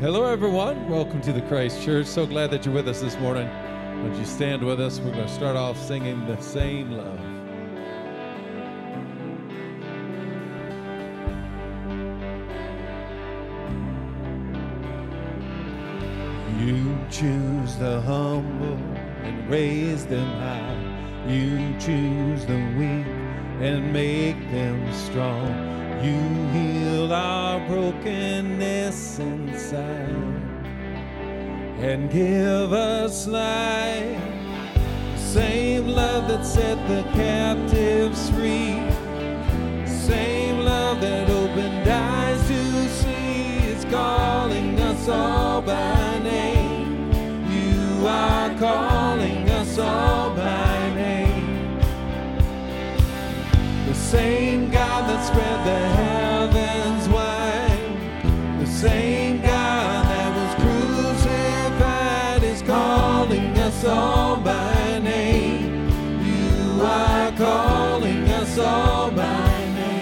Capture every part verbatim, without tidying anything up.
Hello, everyone. Welcome to the Christ Church. So glad that you're with us this morning. Would you stand with us? We're going to start off singing The Same Love. You choose the humble and raise them high. You choose the weak and make them strong. You heal our brokenness inside and give us life. Same love that set the captives free. Same love that opened eyes to see is calling us all by name. You are calling us all by name. The same God that spread the heavens wide, the same God that was crucified is calling us all by name. You are calling us all by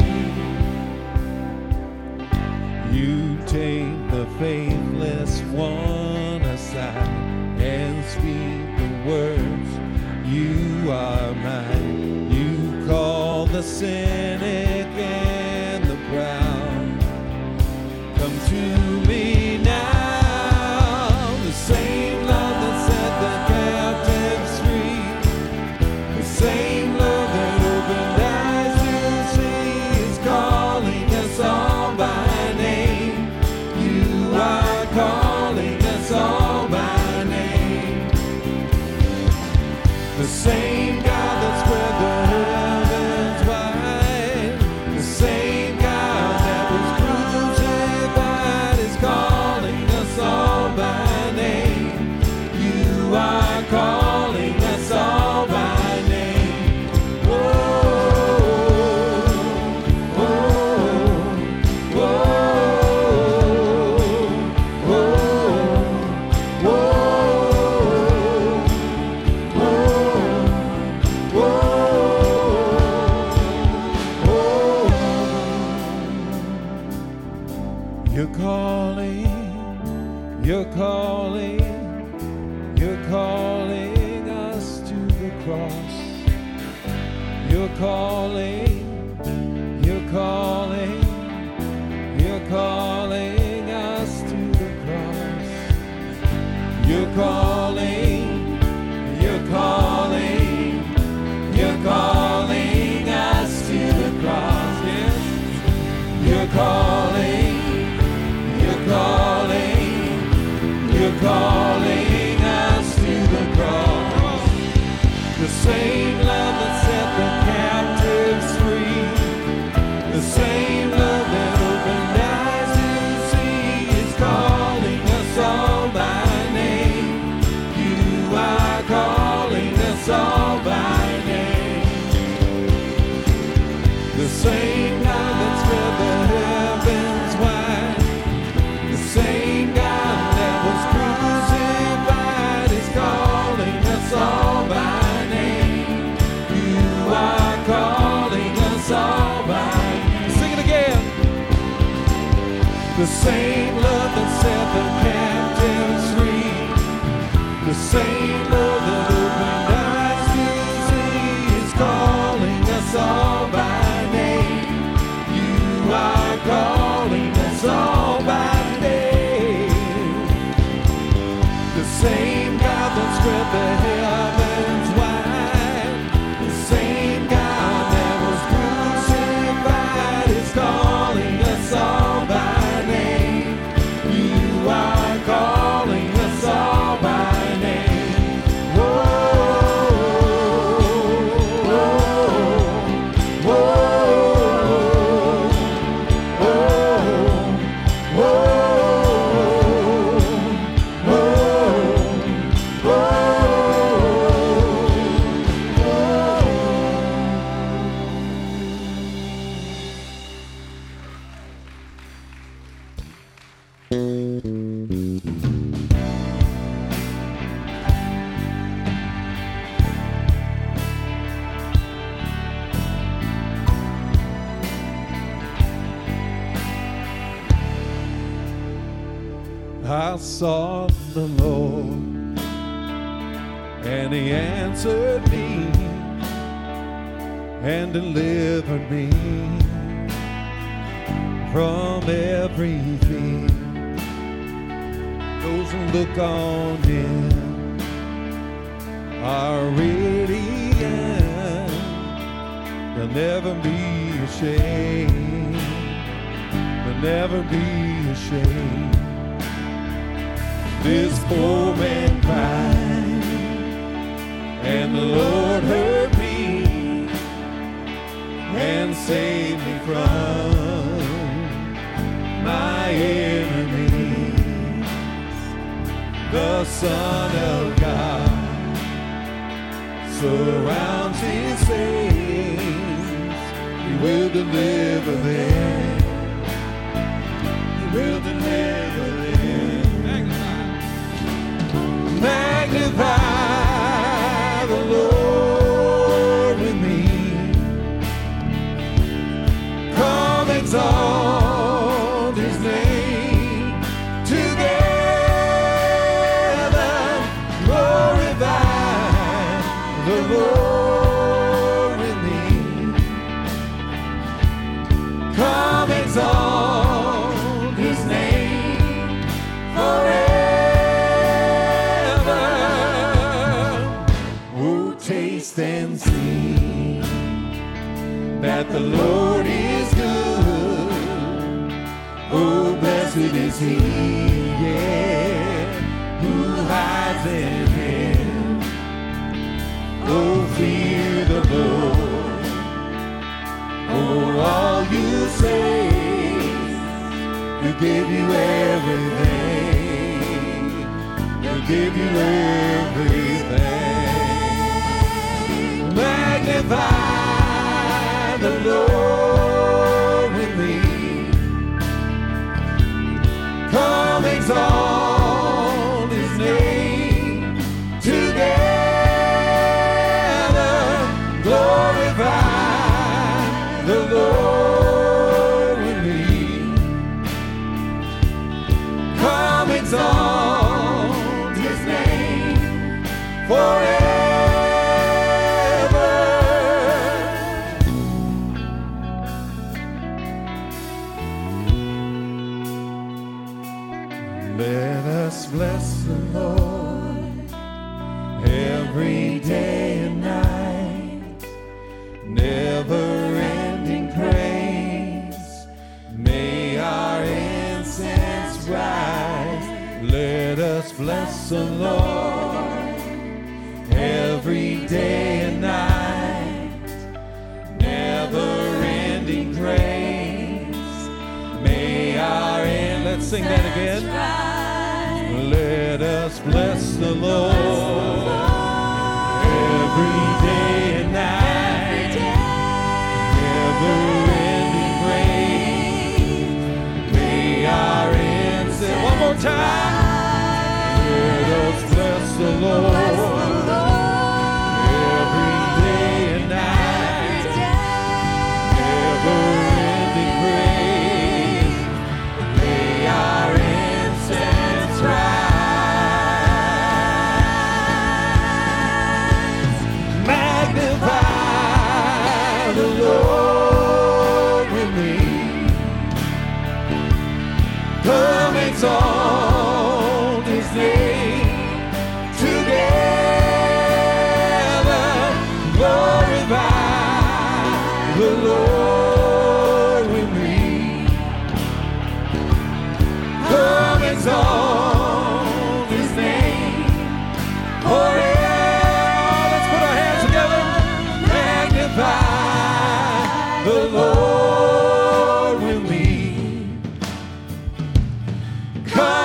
name. You take the faithless one aside and speak the words, you are mine. You call the cynic and the proud, come to me now. The same love that set the captives free, the same love that opened eyes to see is calling us all by name. You are calling us all by name. The same God that spread the heavens wide, the same God that was crucified is calling us all by name. You are calling us all by name. Whoa, whoa, whoa, whoa, whoa. You're calling, you're calling, you're calling us to the cross. You're calling, you're calling, you're calling us to the cross. You're calling, you're calling, you're calling us to the cross. Yes. You're calling. You're calling, you're calling us to the cross. The same love that set the captives free, the same love that opened eyes to see is calling us all by name. You are calling us all by name. The same God that spread the heavens wide, the same God that was crucified is calling us all by name. You are calling us all by name. Sing it again. The same love that set the captives free, the same love that opened eyes to see is calling us all by name. You are calling us all by name. The same God that spread the heavens wide, the same God that was crucified is calling us all by name. You are calling us all by name. Whoa, whoa, whoa, whoa, whoa. I sought the Lord, and he answered me and delivered me from every fear. Those who look on him are radiant. They'll never be ashamed. They'll never be ashamed. This poor man cried, and the Lord heard me and saved me from my enemies. The Son of God surrounds his saints. He will deliver them. He will deliver them. Magnify the Lord with me. Come exalt his name together. Glorify the Lord with me. Come exalt his name forever. And see that the Lord is good. Oh, blessed is he, yeah, who hides in him. Oh, fear the Lord. Oh, all you saints, he'll give you everything. He'll give you everything. Magnify the Lord with me. Come exalt his name together. Glorify the Lord with me. Come exalt his name forever. Let us bless the Lord every day and night. Never-ending praise. May our incense rise. Let us bless the Lord every day and night. Never-ending praise. May our in Let's sing that again. Let us bless the Lord every day and night. Never-ending praise. May our incense. One more time. Let us bless the Lord every day and night. Never-ending praise. May our incense rise. Magnify the Lord with me. Come exalt his name together. Glorify the Lord with me. Come exalt his name forever. Let's put our hands together. Magnify the Lord with me. Come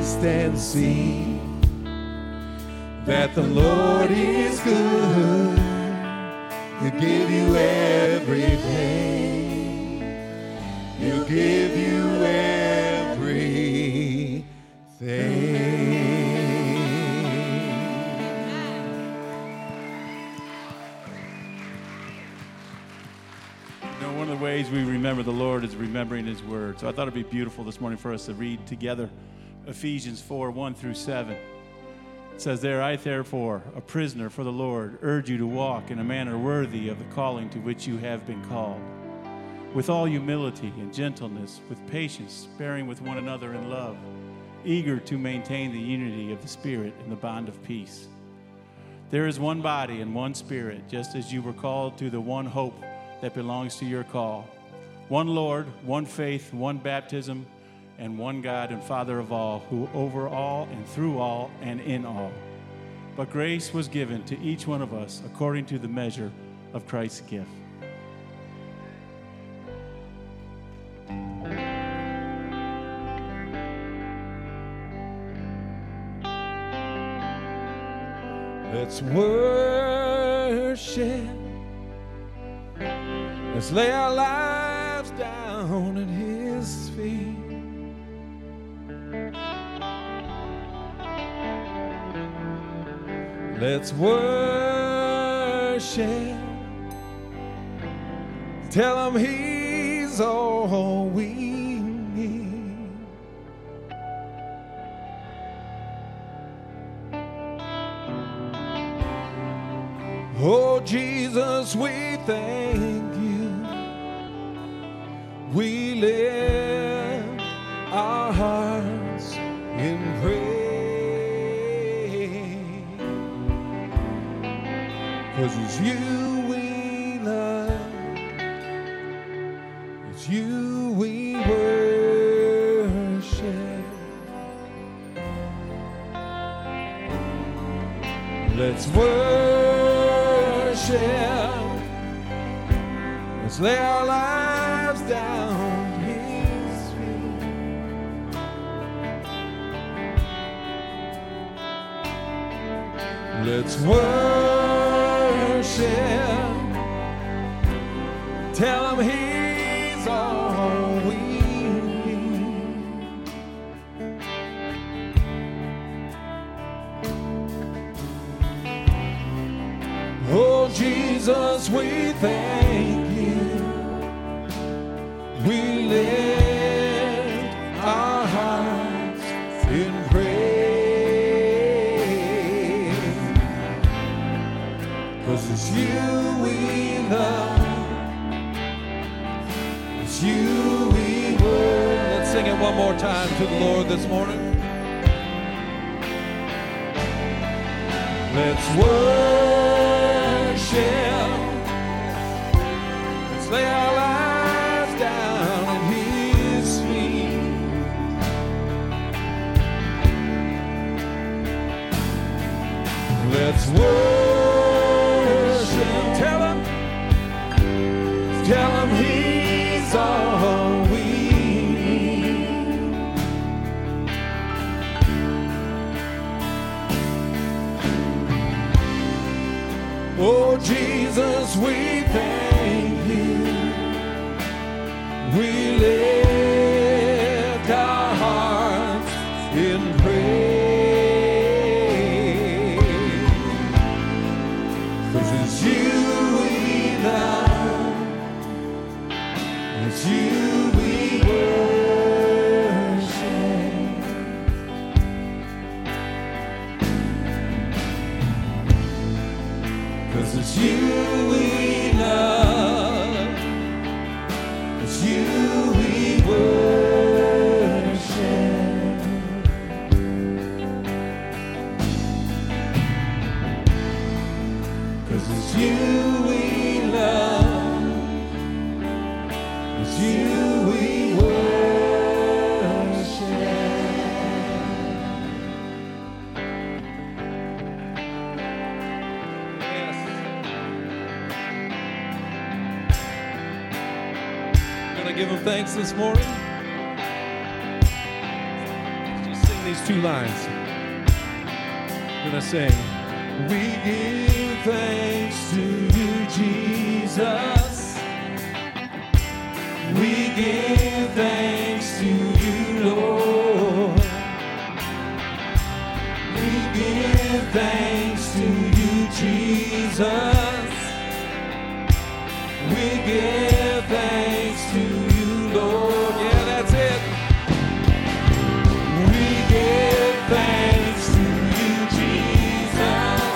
taste and see that the Lord is good. He'll give you everything. He'll give you everything. You know, one of the ways we remember the Lord is remembering His Word. So I thought it'd be beautiful this morning for us to read together Ephesians four, one through seven. It says there, I therefore, a prisoner for the Lord, urge you to walk in a manner worthy of the calling to which you have been called, with all humility and gentleness, with patience, bearing with one another in love, eager to maintain the unity of the Spirit in the bond of peace. There is one body and one Spirit, just as you were called to the one hope that belongs to your call. One Lord, one faith, one baptism, and one God and Father of all, who over all and through all and in all. But grace was given to each one of us according to the measure of Christ's gift. Let's worship. Let's lay our lives down at His feet. Let's worship. Tell Him He's all we need. Oh, Jesus, we thank You. We lift our hearts in praise. 'Cause it's You we love, it's You we worship. Let's worship. Let's lay our lives down at His feet. Let's worship. Tell Him He's all we need. Oh, Jesus, we thank You. We lift our hearts in praise. 'Cause it's You we love, it's You we worship. Let's sing it one more time to the Lord this morning. Let's worship. Let's lay our lives down at His feet. Let's worship. Tell Him, tell Him He's all we need. Oh, Jesus, we thank You. We lift our hearts in praise. 'Cause it's You we love, it's You we worship. 'Cause it's You we love, it's You we worship. 'Cause it's You we love, it's You we worship. Give Him thanks this morning. Let's just sing these two lines. We're gonna sing. We give thanks to you, Jesus. We give thanks to you, Lord. We give thanks to you, Jesus. We give thanks to you, Lord. Yeah, that's it. We give thanks to you, Jesus.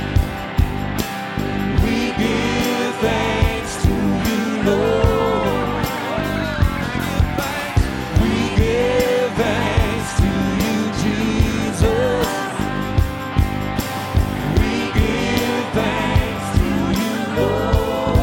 We give thanks to you, Lord. We give thanks to you, Jesus. We give thanks to you, Lord.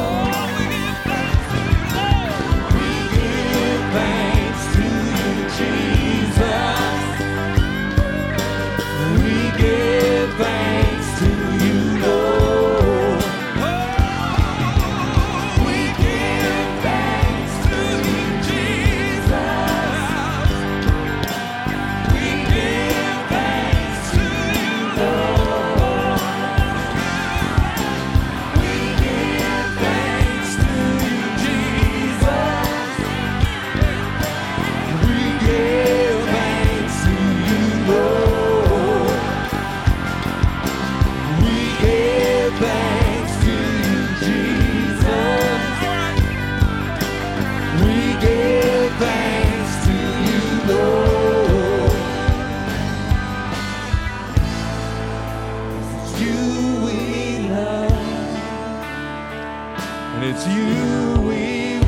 It's you we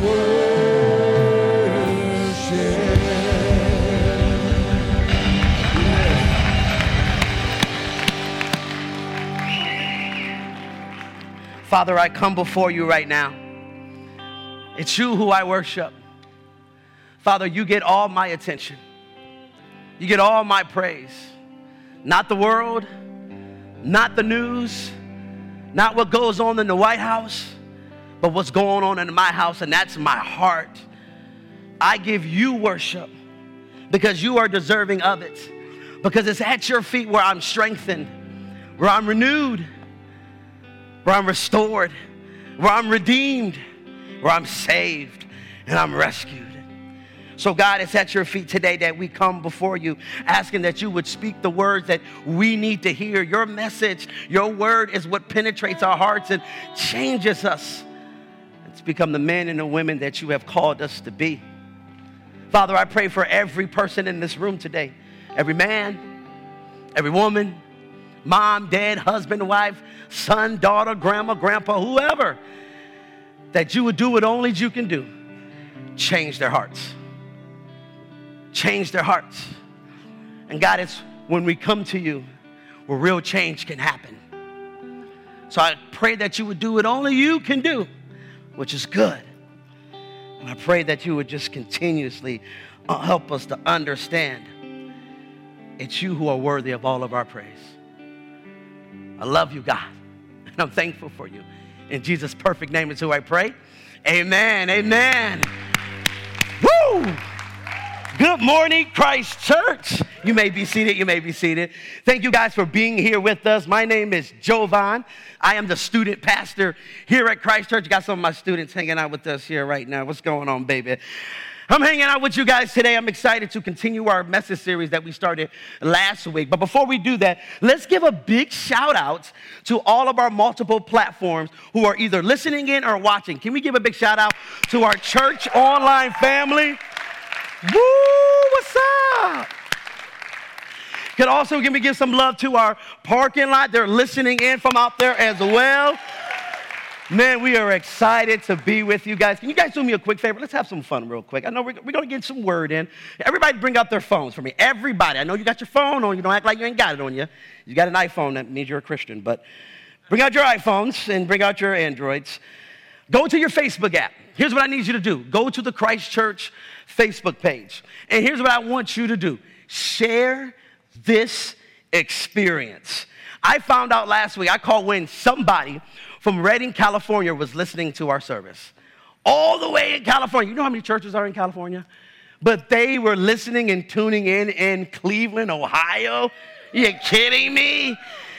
worship. Father, I come before you right now. It's you who I worship. Father, you get all my attention. You get all my praise. Not the world, not the news, not what goes on in the White House, but what's going on in my house, and that's my heart. I give you worship because you are deserving of it, because it's at your feet where I'm strengthened, where I'm renewed, where I'm restored, where I'm redeemed, where I'm saved, and I'm rescued. So God, it's at your feet today that we come before you, asking that you would speak the words that we need to hear. Your message, your word is what penetrates our hearts and changes us. It's become the men and the women that you have called us to be. Father, I pray for every person in this room today, every man, every woman, mom, dad, husband, wife, son, daughter, grandma, grandpa, whoever, that you would do what only you can do. Change their hearts. Change their hearts. And God, it's when we come to you where real change can happen. So I pray that you would do what only you can do, which is good. And I pray that you would just continuously uh, help us to understand it's you who are worthy of all of our praise. I love you, God, and I'm thankful for you. In Jesus' perfect name is who I pray. Amen, amen. Woo! Good morning, Christ Church. You may be seated, you may be seated. Thank you guys for being here with us. My name is Jovan. I am the student pastor here at Christ Church. Got some of my students hanging out with us here right now. What's going on, baby? I'm hanging out with you guys today. I'm excited to continue our message series that we started last week. But before we do that, let's give a big shout out to all of our multiple platforms who are either listening in or watching. Can we give a big shout out to our church online family? Woo, what's up? Could also give me give some love to our parking lot. They're listening in from out there as well. Man, we are excited to be with you guys. Can you guys do me a quick favor? Let's have some fun real quick. I know we're, we're going to get some word in. Everybody bring out their phones for me. Everybody. I know you got your phone on. You don't act like you ain't got it on you. You got an iPhone. That means you're a Christian. But bring out your iPhones and bring out your Androids. Go to your Facebook app. Here's what I need you to do. Go to the Christ Church Facebook page. And here's what I want you to do. Share this experience. I found out last week, I called when somebody from Redding, California was listening to our service. All the way in California. You know how many churches are in California? but they were listening and tuning in in Cleveland, Ohio. You kidding me?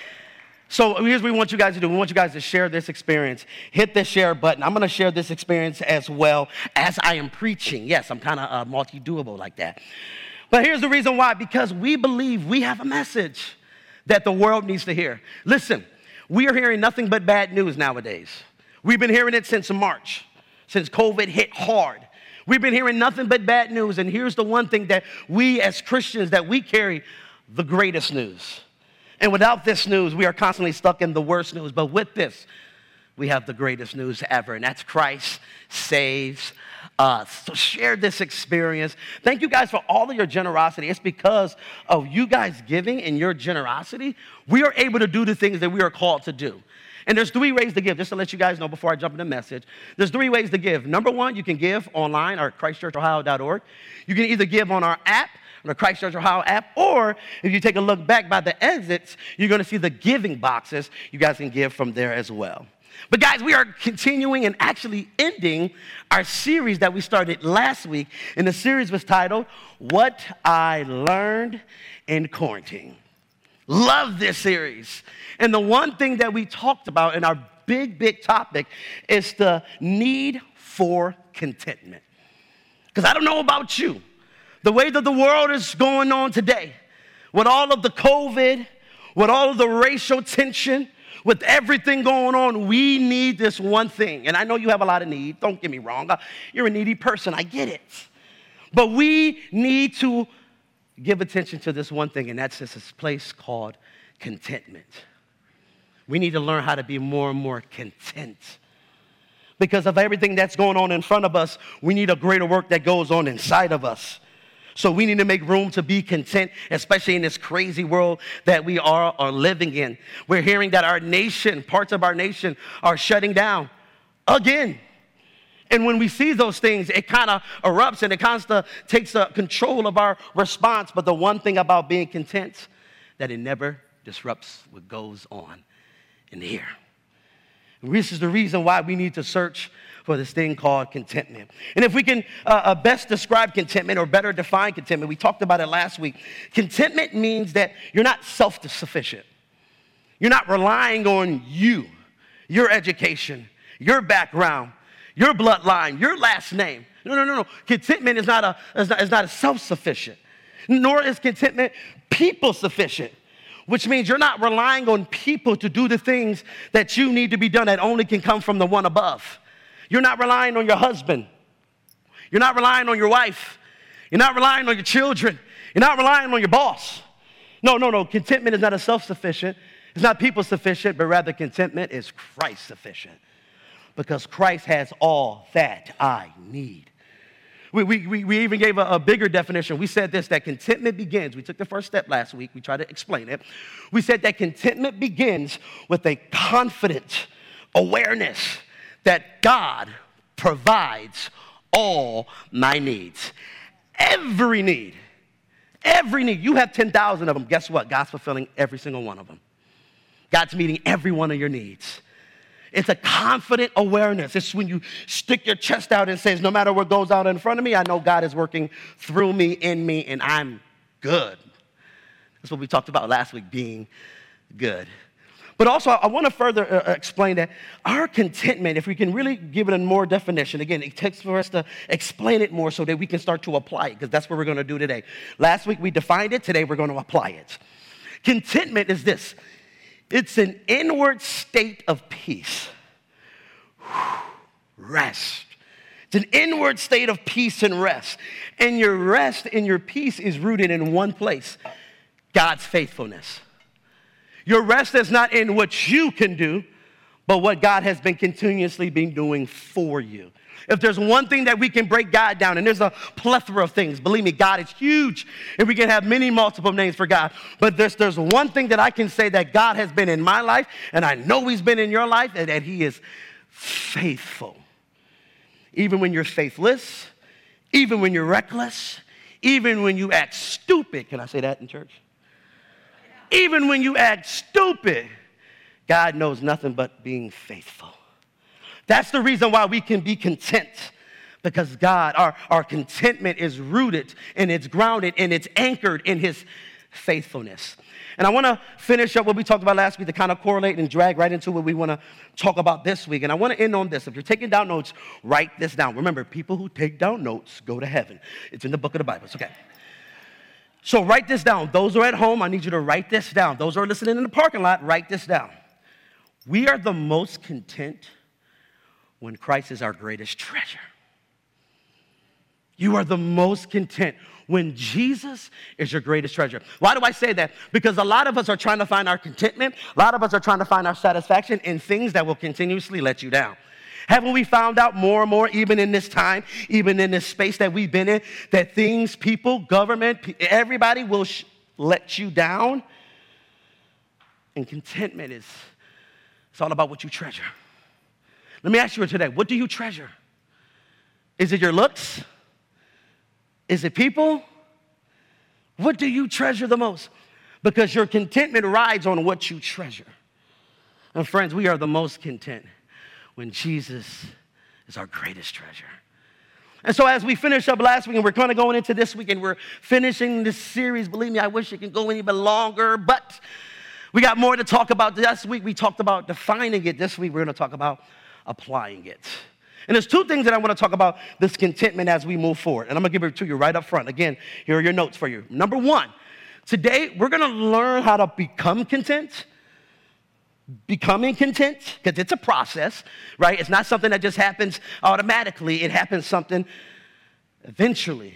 So here's what we want you guys to do. We want you guys to share this experience. Hit the share button. I'm going to share this experience as well as I am preaching. Yes, I'm kind of uh, multi-doable like that. But here's the reason why. Because we believe we have a message that the world needs to hear. Listen, we are hearing nothing but bad news nowadays. We've been hearing it since March, since COVID hit hard. We've been hearing nothing but bad news. And here's the one thing that we as Christians, that we carry the greatest news. And without this news, we are constantly stuck in the worst news. But with this, we have the greatest news ever, and that's Christ saves us. So share this experience. Thank you guys for all of your generosity. It's because of you guys giving and your generosity, we are able to do the things that we are called to do. And there's three ways to give, just to let you guys know before I jump into the message. There's three ways to give. Number one, you can give online or at christ church ohio dot org. You can either give on our app, on the Christ Church Ohio app, or if you take a look back by the exits, you're going to see the giving boxes. You guys can give from there as well. But guys, we are continuing and actually ending our series that we started last week, and the series was titled, What I Learned in Quarantine. Love this series. And the one thing that we talked about in our big, big topic is the need for contentment. Because I don't know about you, the way that the world is going on today, with all of the COVID, with all of the racial tension, with everything going on, we need this one thing. And I know you have a lot of need. Don't get me wrong. You're a needy person. I get it. But we need to give attention to this one thing, and that's this place called contentment. We need to learn how to be more and more content. Because of everything that's going on in front of us, we need a greater work that goes on inside of us. So we need to make room to be content, especially in this crazy world that we are, are living in. We're hearing that our nation, parts of our nation, are shutting down again. And when we see those things, it kind of erupts and it kind of takes uh, control of our response. But the one thing about being content, that it never disrupts what goes on in here. And this is the reason why we need to search for this thing called contentment. And if we can uh, best describe contentment or better define contentment, we talked about it last week. Contentment means that you're not self-sufficient. You're not relying on you, your education, your background, your bloodline, your last name. No, no, no, no. Contentment is not a, is not, is not a self-sufficient, nor is contentment people-sufficient, which means you're not relying on people to do the things that you need to be done that only can come from the one above. You're not relying on your husband. You're not relying on your wife. You're not relying on your children. You're not relying on your boss. No, no, no. Contentment is not a self-sufficient. It's not people-sufficient, but rather contentment is Christ-sufficient. Because Christ has all that I need. We, we, we even gave a, a bigger definition. We said this, that contentment begins. We took the first step last week. We tried to explain it. We said that contentment begins with a confident awareness that God provides all my needs. Every need. Every need. You have ten thousand of them. Guess what? God's fulfilling every single one of them. God's meeting every one of your needs. It's a confident awareness. It's when you stick your chest out and says, no matter what goes out in front of me, I know God is working through me, in me, and I'm good. That's what we talked about last week, being good. But also, I want to further uh, explain that our contentment, if we can really give it a more definition, again, it takes for us to explain it more so that we can start to apply it, because that's what we're going to do today. Last week we defined it. Today we're going to apply it. Contentment is this. It's an inward state of peace. Rest. It's an inward state of peace and rest. And your rest and your peace is rooted in one place, God's faithfulness. Your rest is not in what you can do, but what God has been continuously been doing for you. If there's one thing that we can break God down, and there's a plethora of things. Believe me, God is huge, and we can have many multiple names for God. But there's, there's one thing that I can say that God has been in my life, and I know he's been in your life, and that he is faithful. Even when you're faithless, even when you're reckless, even when you act stupid. Can I say that in church? Even when you act stupid, God knows nothing but being faithful. That's the reason why we can be content, Because God, our, our contentment is rooted and it's grounded and it's anchored in his faithfulness. And I want to finish up what we talked about last week to kind of correlate and drag right into what we want to talk about this week. And I want to end on this. If you're taking down notes, write this down. Remember, people who take down notes go to heaven. It's in the book of the Bible. It's okay. So write this down. Those who are at home, I need you to write this down. Those who are listening in the parking lot, write this down. We are the most content when Christ is our greatest treasure. You are the most content when Jesus is your greatest treasure. Why do I say that? Because a lot of us are trying to find our contentment. A lot of us are trying to find our satisfaction in things that will continuously let you down. Haven't we found out more and more, even in this time, even in this space that we've been in, that things, people, government, everybody will sh- let you down? And contentment is, it's all about what you treasure. Let me ask you today, what do you treasure? Is it your looks? Is it people? What do you treasure the most? Because your contentment rides on what you treasure. And friends, we are the most content when Jesus is our greatest treasure. And so as we finished up last week, and we're kind of going into this week, and we're finishing this series, believe me, I wish it could go any bit longer, but we got more to talk about. Last week, we talked about defining it. This week, we're going to talk about applying it. And there's two things that I want to talk about this contentment as we move forward. And I'm going to give it to you right up front. Again, here are your notes for you. Number one, today we're going to learn how to become content. Becoming content, because it's a process, right? It's not something that just happens automatically. It happens something eventually.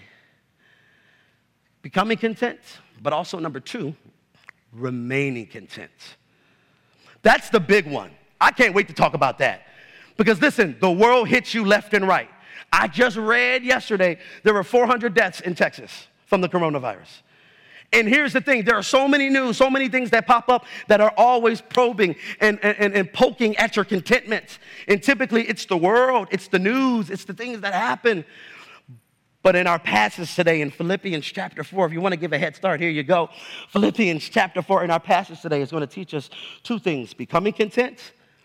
Becoming content, but also number two, remaining content. That's the big one. I can't wait to talk about that. Because listen, the world hits you left and right. I just read yesterday there were four hundred deaths in Texas from the coronavirus. And here's the thing, there are so many news, so many things that pop up that are always probing and, and, and poking at your contentment. And typically it's the world, it's the news, it's the things that happen. But in our passage today in Philippians chapter four, if you want to give a head start, here you go. Philippians chapter four in our passage today is going to teach us two things, becoming content,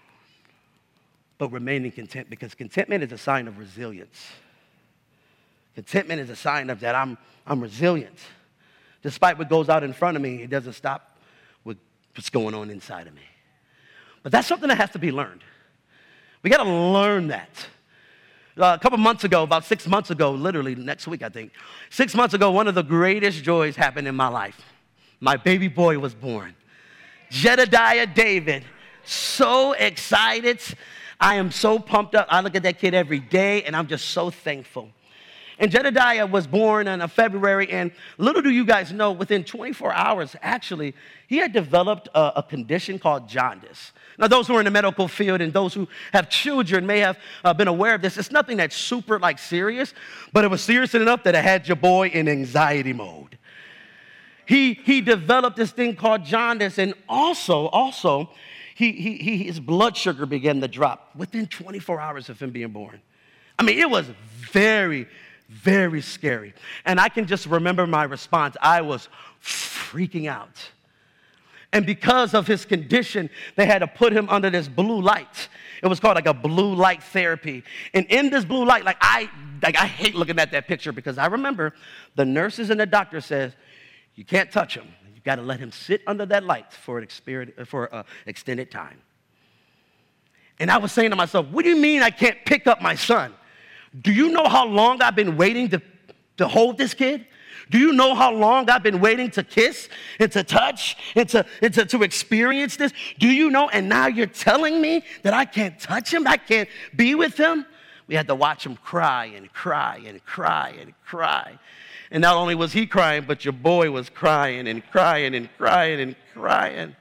but remaining content, because contentment is a sign of resilience. Contentment is a sign of that I'm, I'm resilient. Despite what goes out in front of me, it doesn't stop with what's going on inside of me. But that's something that has to be learned. We got to learn that. Uh, a couple months ago, about six months ago, literally next week, I think, six months ago, one of the greatest joys happened in my life. My baby boy was born. Jedediah David. So excited. I am so pumped up. I look at that kid every day, and I'm just so thankful. And Jedediah was born in February, and little do you guys know, within twenty-four hours, actually, he had developed a, a condition called jaundice. Now, those who are in the medical field and those who have children may have uh, been aware of this. It's nothing that's super, like, serious, but it was serious enough that it had your boy in anxiety mode. He, he developed this thing called jaundice, and also, also, he, he, he, his blood sugar began to drop within twenty-four hours of him being born. I mean, it was very, very scary. And I can just remember my response. I was freaking out. And because of his condition, they had to put him under this blue light. It was called like a blue light therapy. And in this blue light, like I, like I hate looking at that picture, because I remember the nurses and the doctor says, you can't touch him. You got to let him sit under that light for an exper- for an extended time. And I was saying to myself, what do you mean I can't pick up my son? Do you know how long I've been waiting to, to hold this kid? Do you know how long I've been waiting to kiss and to touch and, to, and to, to experience this? Do you know? And now you're telling me that I can't touch him? I can't be with him? We had to watch him cry and cry and cry and cry. And not only was he crying, but your boy was crying and crying and crying and crying.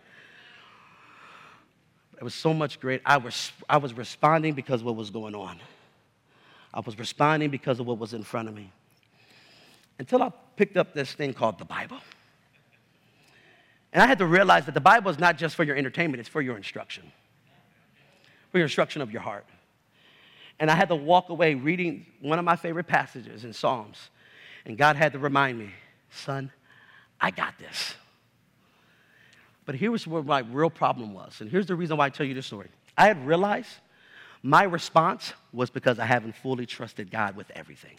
It was so much great. I was, I was responding because of what was going on. I was responding because of what was in front of me. Until I picked up this thing called the Bible. And I had to realize that the Bible is not just for your entertainment, it's for your instruction. For your instruction of your heart. And I had to walk away reading one of my favorite passages in Psalms. And God had to remind me, son, I got this. But here was where my real problem was. And here's the reason why I tell you this story. I had realized My response was because I haven't fully trusted God with everything.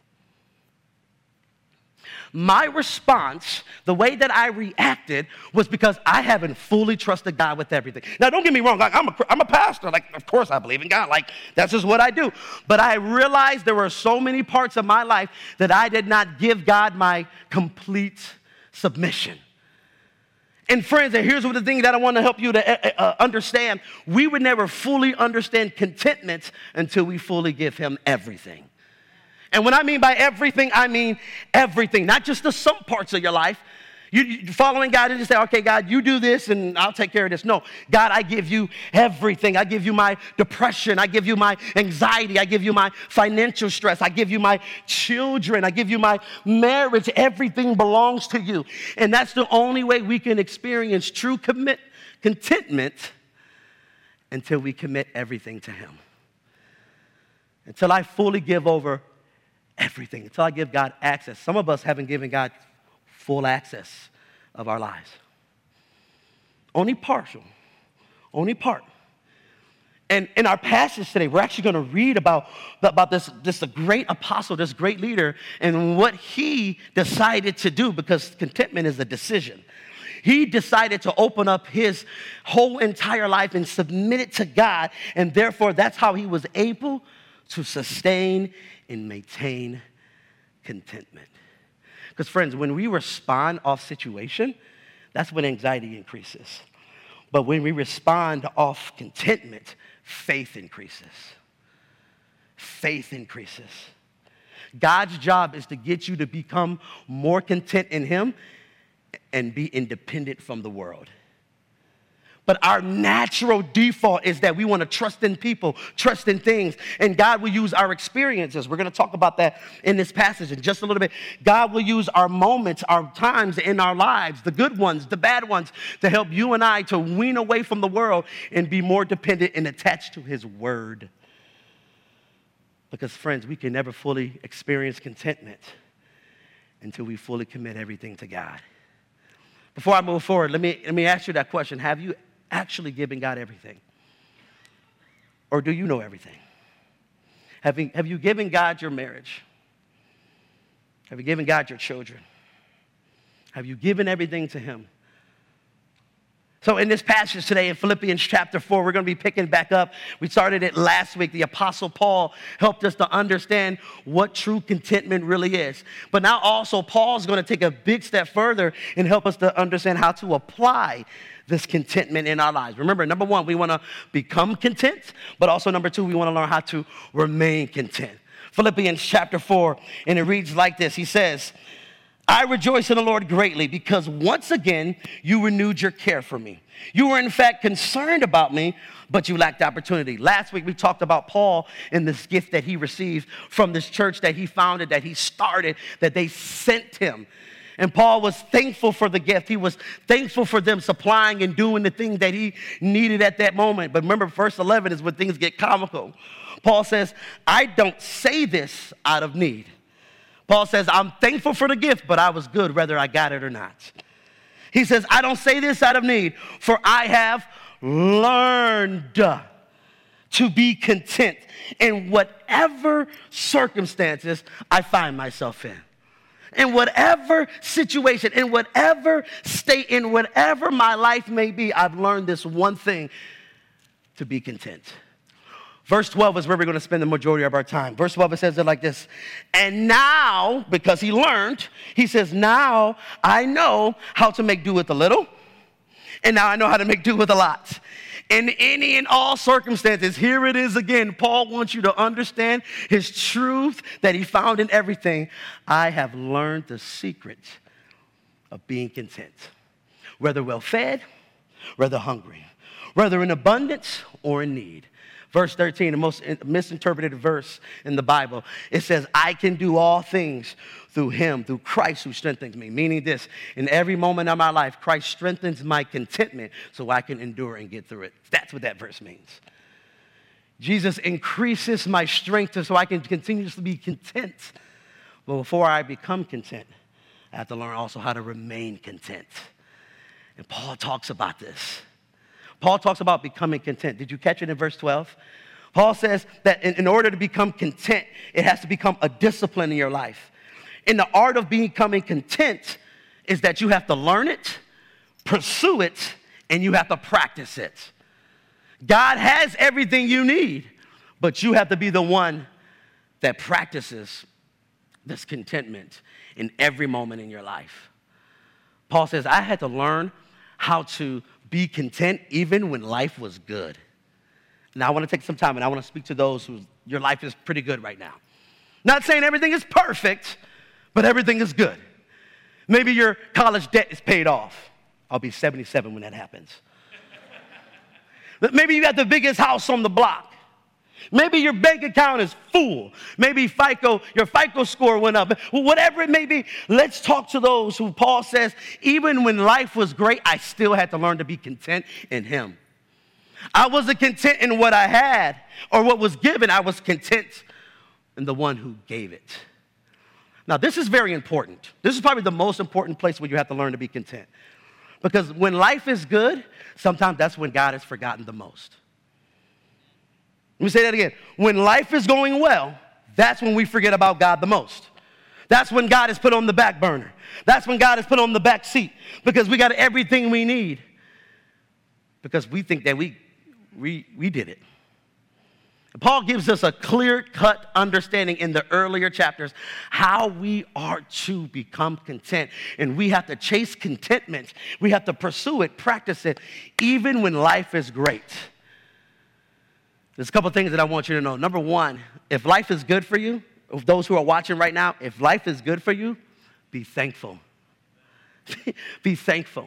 My response, the way that I reacted, was because I haven't fully trusted God with everything. Now, don't get me wrong. Like, I'm a, I'm a pastor. Like, of course I believe in God. Like, that's just what I do. But I realized there were so many parts of my life that I did not give God my complete submission. And friends, and here's what the thing that I want to help you to uh, understand. We would never fully understand contentment until we fully give him everything. And when I mean by everything, I mean everything, not just the some parts of your life. You, you following God and just say, okay, God, you do this and I'll take care of this. No, God, I give you everything. I give you my depression. I give you my anxiety. I give you my financial stress. I give you my children. I give you my marriage. Everything belongs to you. And that's the only way we can experience true commit, contentment until we commit everything to him. Until I fully give over everything, until I give God access. Some of us haven't given God full access of our lives. Only partial. Only part. And in our passage today, we're actually going to read about, about this, this great apostle, this great leader, and what he decided to do, because contentment is a decision. He decided to open up his whole entire life and submit it to God, and therefore that's how he was able to sustain and maintain contentment. Because friends, when we respond off situation, that's when anxiety increases. But when we respond off contentment, faith increases. Faith increases. God's job is to get you to become more content in him and be independent from the world. But our natural default is that we want to trust in people, trust in things, and God will use our experiences. We're going to talk about that in this passage in just a little bit. God will use our moments, our times in our lives, the good ones, the bad ones, to help you and I to wean away from the world and be more dependent and attached to his word. Because, friends, we can never fully experience contentment until we fully commit everything to God. Before I move forward, let me, let me ask you that question. Have you actually given God everything? Or do you know everything? Have you, have you given God your marriage? Have you given God your children? Have you given everything to him? So in this passage today in Philippians chapter four, we're going to be picking back up. We started it last week. The Apostle Paul helped us to understand what true contentment really is. But now also Paul's going to take a big step further and help us to understand how to apply this contentment in our lives. Remember, number one, we want to become content, but also number two, we want to learn how to remain content. Philippians chapter four, and it reads like this. He says, I rejoice in the Lord greatly because once again you renewed your care for me. You were in fact concerned about me, but you lacked opportunity. Last week we talked about Paul and this gift that he received from this church that he founded, that he started, that they sent him. And Paul was thankful for the gift. He was thankful for them supplying and doing the thing that he needed at that moment. But remember, verse eleven is when things get comical. Paul says, I don't say this out of need. Paul says, I'm thankful for the gift, but I was good whether I got it or not. He says, I don't say this out of need, for I have learned to be content in whatever circumstances I find myself in. In whatever situation, in whatever state, in whatever my life may be, I've learned this one thing, to be content. Verse twelve is where we're going to spend the majority of our time. Verse twelve, it says it like this. And now, because he learned, he says, now I know how to make do with a little, and now I know how to make do with a lot. In any and all circumstances, here it is again. Paul wants you to understand his truth that he found in everything. I have learned the secret of being content, whether well-fed, whether hungry, whether in abundance or in need. Verse thirteen, the most misinterpreted verse in the Bible, it says, I can do all things through him, through Christ who strengthens me. Meaning this, in every moment of my life, Christ strengthens my contentment so I can endure and get through it. That's what that verse means. Jesus increases my strength so I can continuously be content. But before I become content, I have to learn also how to remain content. And Paul talks about this. Paul talks about becoming content. Did you catch it in verse twelve? Paul says that in, in order to become content, it has to become a discipline in your life. And the art of becoming content is that you have to learn it, pursue it, and you have to practice it. God has everything you need, but you have to be the one that practices this contentment in every moment in your life. Paul says, I had to learn how to be content even when life was good. Now, I want to take some time and I want to speak to those who your life is pretty good right now. Not saying everything is perfect, but everything is good. Maybe your college debt is paid off. I'll be seventy-seven when that happens. Maybe you got the biggest house on the block. Maybe your bank account is full. Maybe FICO, your FICO score went up. Whatever it may be, let's talk to those who Paul says, even when life was great, I still had to learn to be content in him. I wasn't content in what I had or what was given. I was content in the one who gave it. Now, this is very important. This is probably the most important place where you have to learn to be content. Because when life is good, sometimes that's when God is forgotten the most. Let me say that again. When life is going well, that's when we forget about God the most. That's when God is put on the back burner. That's when God is put on the back seat because we got everything we need because we think that we, we, we did it. Paul gives us a clear-cut understanding in the earlier chapters how we are to become content. And we have to chase contentment. We have to pursue it, practice it, even when life is great. There's a couple things that I want you to know. Number one, if life is good for you, if those who are watching right now, if life is good for you, be thankful. Be thankful.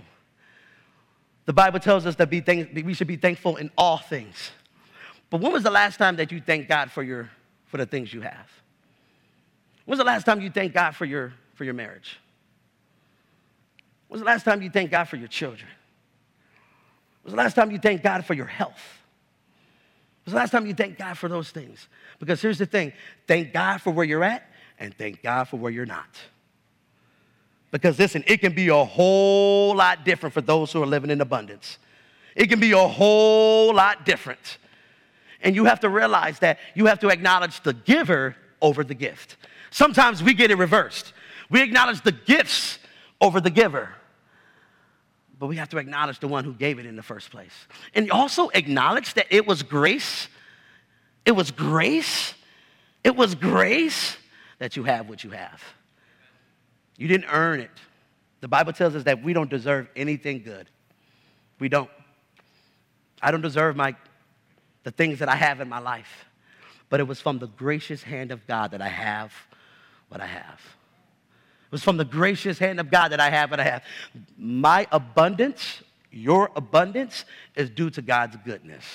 The Bible tells us that be thank- we should be thankful in all things. But when was the last time that you thanked God for your for the things you have? When was the last time you thanked God for your for your marriage? When was the last time you thanked God for your children? When was the last time you thanked God for your health? When was the last time you thanked God for those things? Because here's the thing, thank God for where you're at and thank God for where you're not. Because listen, it can be a whole lot different for those who are living in abundance. It can be a whole lot different. And you have to realize that you have to acknowledge the giver over the gift. Sometimes we get it reversed. We acknowledge the gifts over the giver. But we have to acknowledge the one who gave it in the first place. And also acknowledge that it was grace. It was grace. It was grace that you have what you have. You didn't earn it. The Bible tells us that we don't deserve anything good. We don't. I don't deserve my the things that I have in my life. But it was from the gracious hand of God that I have what I have. It was from the gracious hand of God that I have what I have. My abundance, your abundance, is due to God's goodness.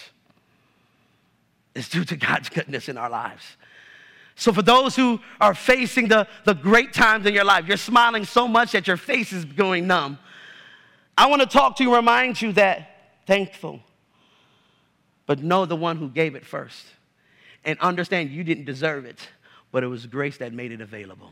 It's due to God's goodness in our lives. So for those who are facing the, the great times in your life, you're smiling so much that your face is going numb. I want to talk to you, remind you that thankful. But know the one who gave it first. And understand you didn't deserve it, but it was grace that made it available.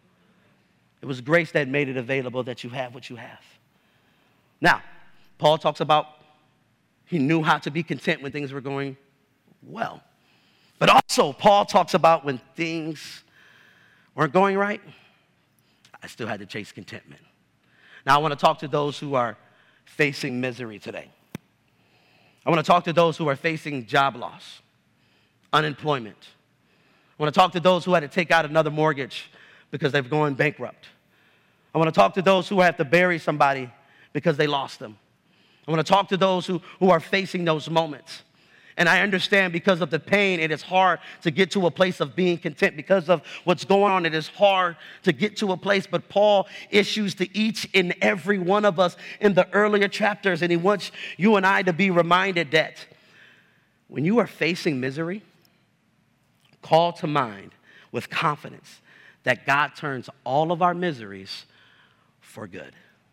It was grace that made it available that you have what you have. Now, Paul talks about he knew how to be content when things were going well. But also, Paul talks about when things weren't going right, I still had to chase contentment. Now, I want to talk to those who are facing misery today. I want to talk to those who are facing job loss, unemployment. I want to talk to those who had to take out another mortgage because they've gone bankrupt. I want to talk to those who have to bury somebody because they lost them. I want to talk to those who, who are facing those moments. And I understand because of the pain, it is hard to get to a place of being content. Because of what's going on, it is hard to get to a place. But Paul issues to each and every one of us in the earlier chapters, and he wants you and I to be reminded that when you are facing misery, call to mind with confidence that God turns all of our miseries for good.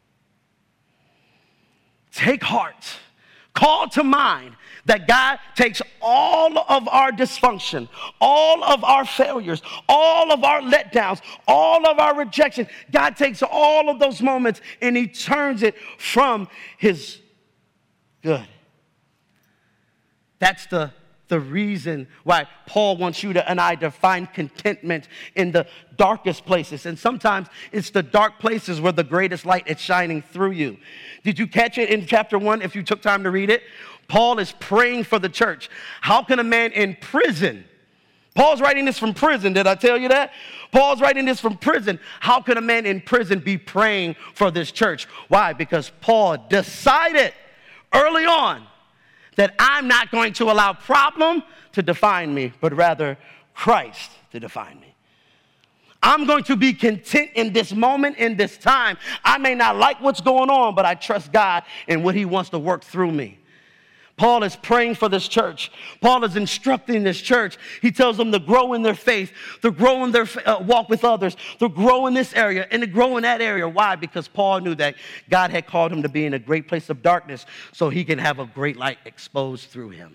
Take heart. Call to mind that God takes all of our dysfunction, all of our failures, all of our letdowns, all of our rejection. God takes all of those moments and he turns it from his good. That's the, the reason why Paul wants you to, and I to find contentment in the darkest places. And sometimes it's the dark places where the greatest light is shining through you. Did you catch it in chapter one if you took time to read it? Paul is praying for the church. How can a man in prison, Paul's writing this from prison, did I tell you that? Paul's writing this from prison. How can a man in prison be praying for this church? Why? Because Paul decided early on that I'm not going to allow problem to define me, but rather Christ to define me. I'm going to be content in this moment, in this time. I may not like what's going on, but I trust God in what he wants to work through me. Paul is praying for this church. Paul is instructing this church. He tells them to grow in their faith, to grow in their uh, walk with others, to grow in this area and to grow in that area. Why? Because Paul knew that God had called him to be in a great place of darkness so he can have a great light exposed through him.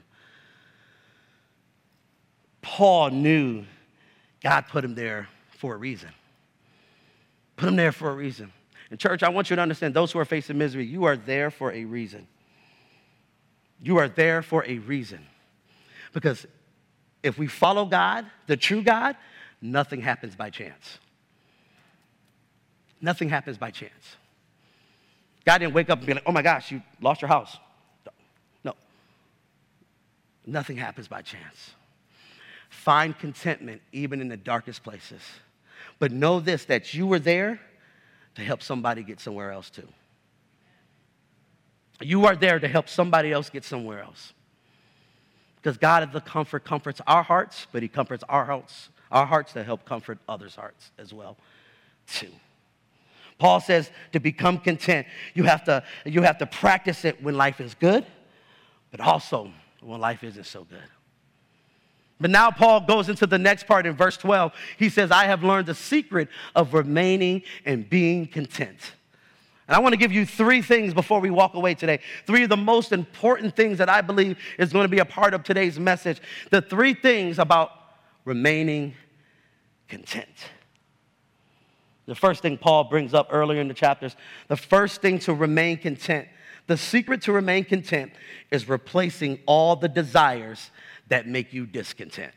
Paul knew God put him there for a reason. Put him there for a reason. And church, I want you to understand, those who are facing misery, you are there for a reason. You are there for a reason. Because if we follow God, the true God, nothing happens by chance. Nothing happens by chance. God didn't wake up and be like, oh my gosh, you lost your house. No. Nothing happens by chance. Find contentment even in the darkest places. But know this, that you were there to help somebody get somewhere else too. You are there to help somebody else get somewhere else. Because God is the comfort, comforts our hearts, but he comforts our hearts, our hearts to help comfort others' hearts as well, too. Paul says to become content, you have to, you have to practice it when life is good, but also when life isn't so good. But now Paul goes into the next part in verse twelve. He says, I have learned the secret of remaining and being content. And I want to give you three things before we walk away today. Three of the most important things that I believe is going to be a part of today's message. The three things about remaining content. The first thing Paul brings up earlier in the chapters, the first thing to remain content, the secret to remain content is replacing all the desires that make you discontent.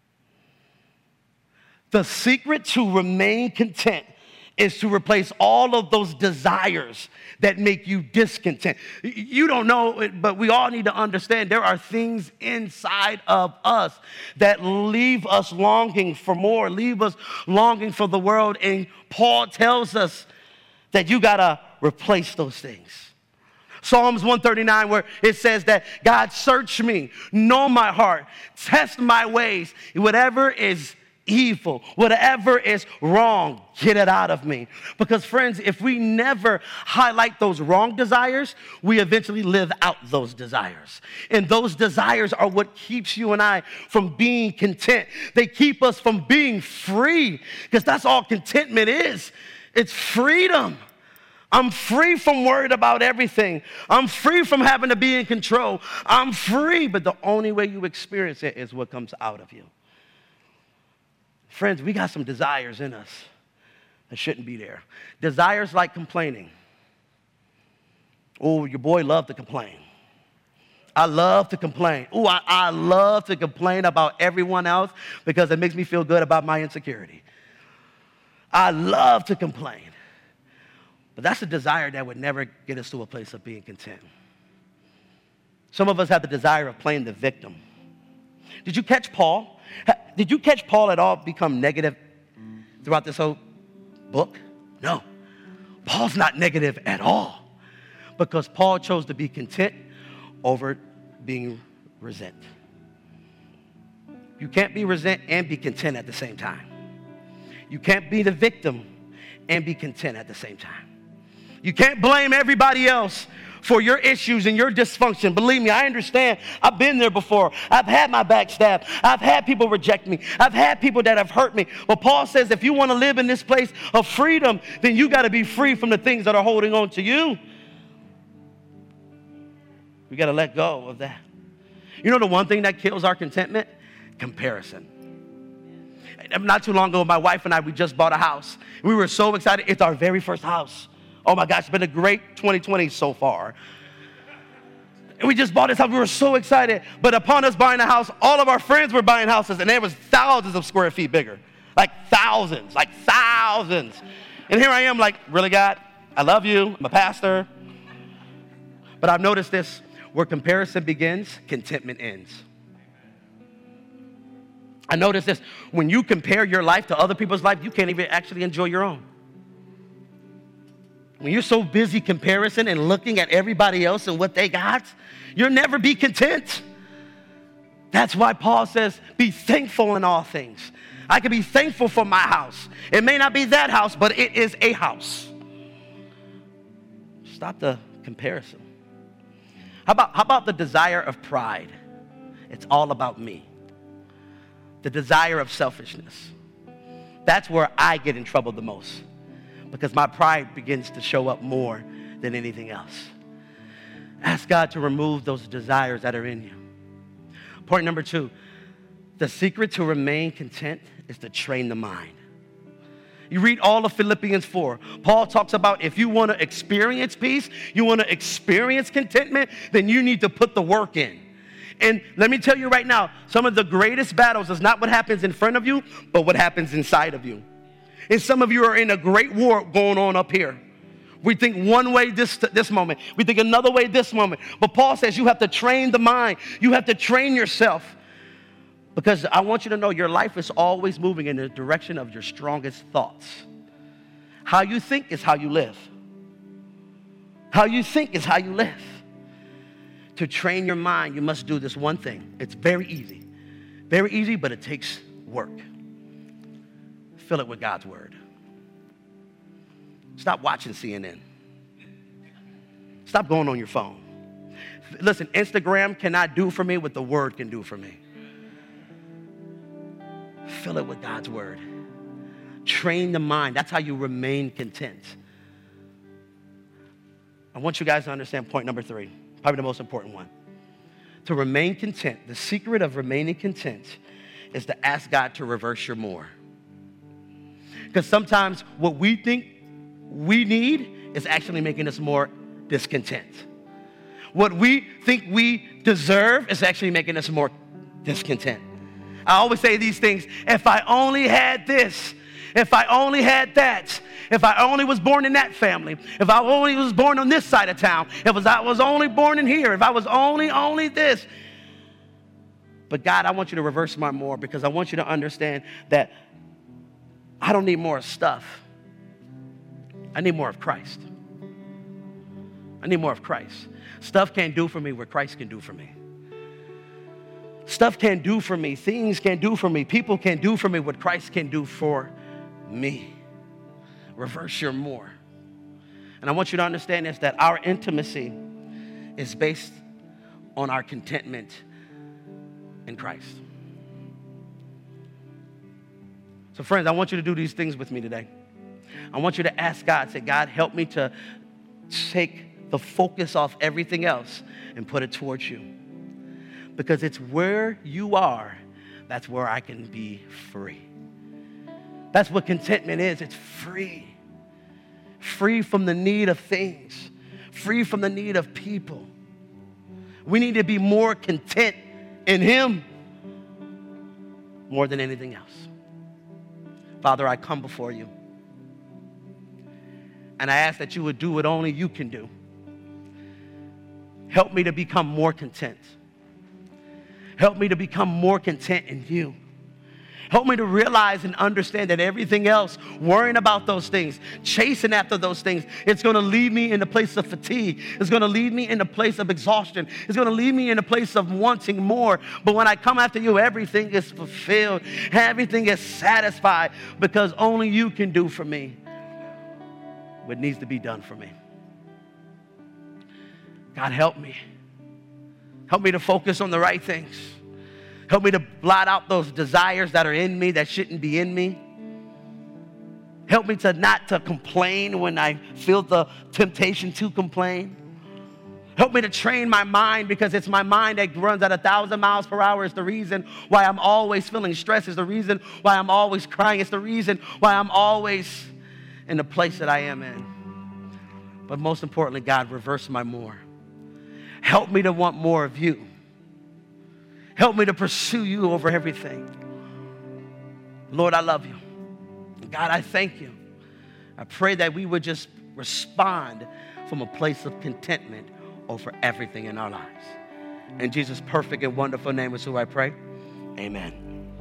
The secret to remain content is to replace all of those desires that make you discontent. You don't know it, but we all need to understand there are things inside of us that leave us longing for more, leave us longing for the world. And Paul tells us that you got to replace those things. Psalms one thirty-nine, where it says that God, search me, know my heart, test my ways, whatever is evil, whatever is wrong, get it out of me. Because friends, if we never highlight those wrong desires, we eventually live out those desires. And those desires are what keeps you and I from being content. They keep us from being free, because that's all contentment is. It's freedom. I'm free from worried about everything. I'm free from having to be in control. I'm free, but the only way you experience it is what comes out of you. Friends, we got some desires in us that shouldn't be there. Desires like complaining. Oh, your boy loved to complain. I love to complain. Oh, I, I love to complain about everyone else because it makes me feel good about my insecurity. I love to complain. But that's a desire that would never get us to a place of being content. Some of us have the desire of playing the victim. Did you catch Paul? Did you catch Paul at all become negative throughout this whole book? No. Paul's not negative at all, because Paul chose to be content over being resent. You can't be resent and be content at the same time. You can't be the victim and be content at the same time. You can't blame everybody else for your issues and your dysfunction. Believe me, I understand. I've been there before. I've had my back stabbed. I've had people reject me. I've had people that have hurt me. But Paul says if you want to live in this place of freedom, then you got to be free from the things that are holding on to you. We got to let go of that. You know the one thing that kills our contentment? Comparison. Not too long ago, my wife and I, we just bought a house. We were so excited. It's our very first house. Oh my gosh, it's been a great twenty twenty so far. And we just bought this house. We were so excited. But upon us buying a house, all of our friends were buying houses, and it was thousands of square feet bigger. Like thousands, like thousands. And here I am like, really, God? I love you. I'm a pastor. But I've noticed this. Where comparison begins, contentment ends. I noticed this. When you compare your life to other people's life, you can't even actually enjoy your own. When you're so busy comparison and looking at everybody else and what they got, you'll never be content. That's why Paul says, be thankful in all things. I can be thankful for my house. It may not be that house, but it is a house. Stop the comparison. How about, how about the desire of pride? It's all about me. The desire of selfishness. That's where I get in trouble the most. Because my pride begins to show up more than anything else. Ask God to remove those desires that are in you. Point number two, the secret to remain content is to train the mind. You read all of Philippians four. Paul talks about if you want to experience peace, you want to experience contentment, then you need to put the work in. And let me tell you right now, some of the greatest battles is not what happens in front of you, but what happens inside of you. And some of you are in a great war going on up here. We think one way this, this moment. We think another way this moment. But Paul says you have to train the mind. You have to train yourself. Because I want you to know your life is always moving in the direction of your strongest thoughts. How you think is how you live. How you think is how you live. To train your mind, you must do this one thing. It's very easy. Very easy, but it takes work. Fill it with God's word. Stop watching C N N. Stop going on your phone. Listen, Instagram cannot do for me what the word can do for me. Fill it with God's word. Train the mind. That's how you remain content. I want you guys to understand point number three, probably the most important one. To remain content, the secret of remaining content is to ask God to reverse your more. Because sometimes what we think we need is actually making us more discontent. What we think we deserve is actually making us more discontent. I always say these things, if I only had this, if I only had that, if I only was born in that family, if I only was born on this side of town, if I was only born in here, if I was only, only this. But God, I want you to reverse my more because I want you to understand that I don't need more stuff. I need more of Christ. I need more of Christ. Stuff can't do for me what Christ can do for me. Stuff can't do for me. Things can't do for me. People can't do for me what Christ can do for me. Reverse your more. And I want you to understand this, that our intimacy is based on our contentment in Christ. So friends, I want you to do these things with me today. I want you to ask God, say, God, help me to take the focus off everything else and put it towards you. Because it's where you are, that's where I can be free. That's what contentment is. It's free. Free from the need of things. Free from the need of people. We need to be more content in Him more than anything else. Father, I come before you. And I ask that you would do what only you can do. Help me to become more content. Help me to become more content in you. Help me to realize and understand that everything else, worrying about those things, chasing after those things, it's going to lead me in a place of fatigue. It's going to lead me in a place of exhaustion. It's going to lead me in a place of wanting more. But when I come after you, everything is fulfilled. Everything is satisfied because only you can do for me what needs to be done for me. God, help me. Help me to focus on the right things. Help me to blot out those desires that are in me that shouldn't be in me. Help me to not to complain when I feel the temptation to complain. Help me to train my mind because it's my mind that runs at a thousand miles per hour. It's the reason why I'm always feeling stressed. It's the reason why I'm always crying. It's the reason why I'm always in the place that I am in. But most importantly, God, reverse my more. Help me to want more of you. Help me to pursue you over everything. Lord, I love you. God, I thank you. I pray that we would just respond from a place of contentment over everything in our lives. In Jesus' perfect and wonderful name is who I pray. Amen.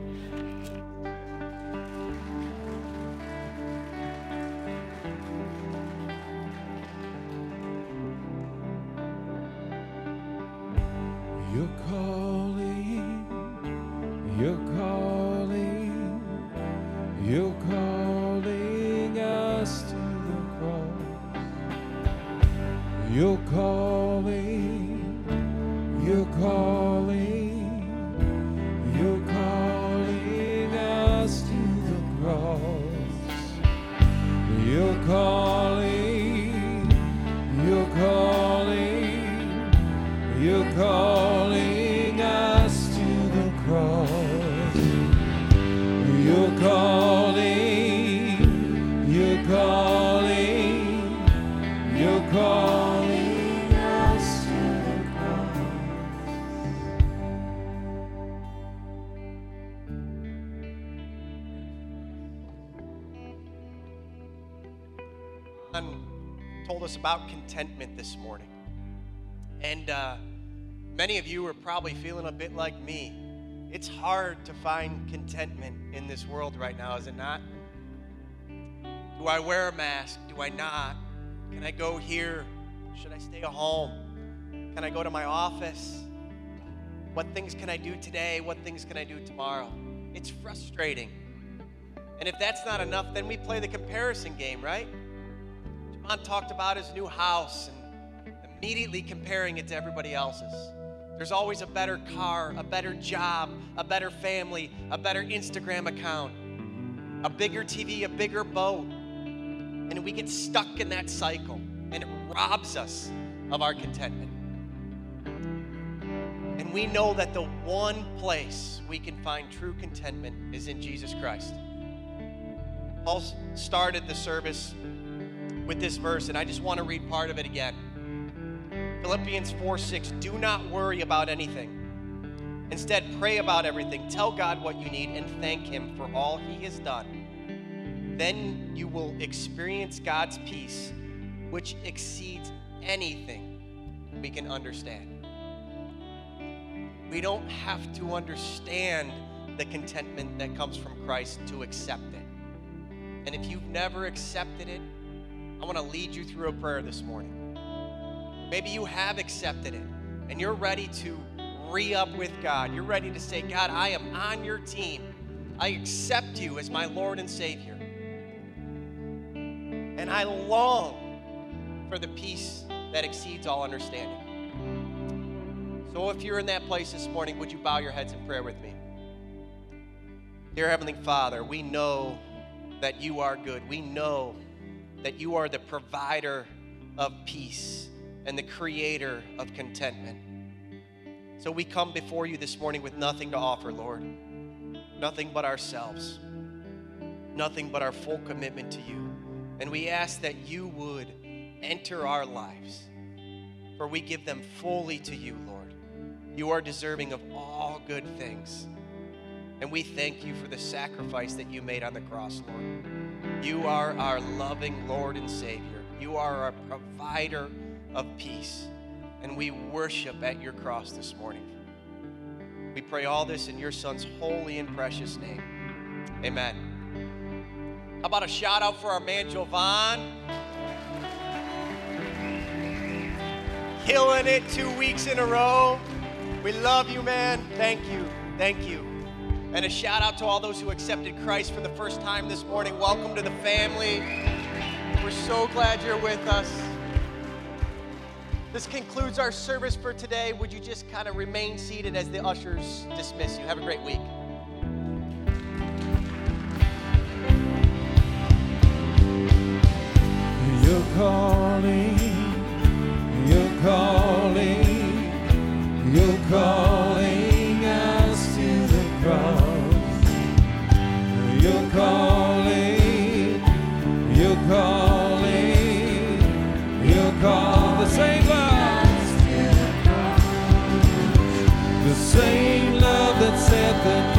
You're calling, you're calling, you're calling us to the cross. You're calling, you're calling, you're calling us to the cross. You're calling, you're calling, you're calling us to the cross. You're calling, you're calling, you're calling us to the cross. John told us about contentment this morning. And uh, many of you are probably feeling a bit like me. It's hard to find contentment in this world right now, is it not? Do I wear a mask? Do I not? Can I go here? Should I stay at home? Can I go to my office? What things can I do today? What things can I do tomorrow? It's frustrating. And if that's not enough, then we play the comparison game, right? John talked about his new house and immediately comparing it to everybody else's. There's always a better car, a better job, a better family, a better Instagram account, a bigger T V, a bigger boat. And we get stuck in that cycle, and it robs us of our contentment. And we know that the one place we can find true contentment is in Jesus Christ. Paul started the service with this verse, and I just want to read part of it again. Philippians four six, do not worry about anything. Instead, pray about everything. Tell God what you need and thank Him for all He has done. Then you will experience God's peace, which exceeds anything we can understand. We don't have to understand the contentment that comes from Christ to accept it. And if you've never accepted it, I want to lead you through a prayer this morning. Maybe you have accepted it and you're ready to re-up with God. You're ready to say, God, I am on your team. I accept you as my Lord and Savior. And I long for the peace that exceeds all understanding. So if you're in that place this morning, would you bow your heads in prayer with me? Dear Heavenly Father, we know that you are good. We know that you are the provider of peace and the creator of contentment. So we come before you this morning with nothing to offer, Lord. Nothing but ourselves. Nothing but our full commitment to you. And we ask that you would enter our lives, for we give them fully to you, Lord. You are deserving of all good things. And we thank you for the sacrifice that you made on the cross, Lord. You are our loving Lord and Savior. You are our provider of peace. And we worship at your cross this morning. We pray all this in your Son's holy and precious name. Amen. How about a shout out for our man, Jovan? Killing it two weeks in a row. We love you, man. Thank you. Thank you. And a shout out to all those who accepted Christ for the first time this morning. Welcome to the family. We're so glad you're with us. This concludes our service for today. Would you just kind of remain seated as the ushers dismiss you? Have a great week. You're calling, you're calling, you're calling us to the cross. You're calling, you're calling, you're calling the same us to the cross. said the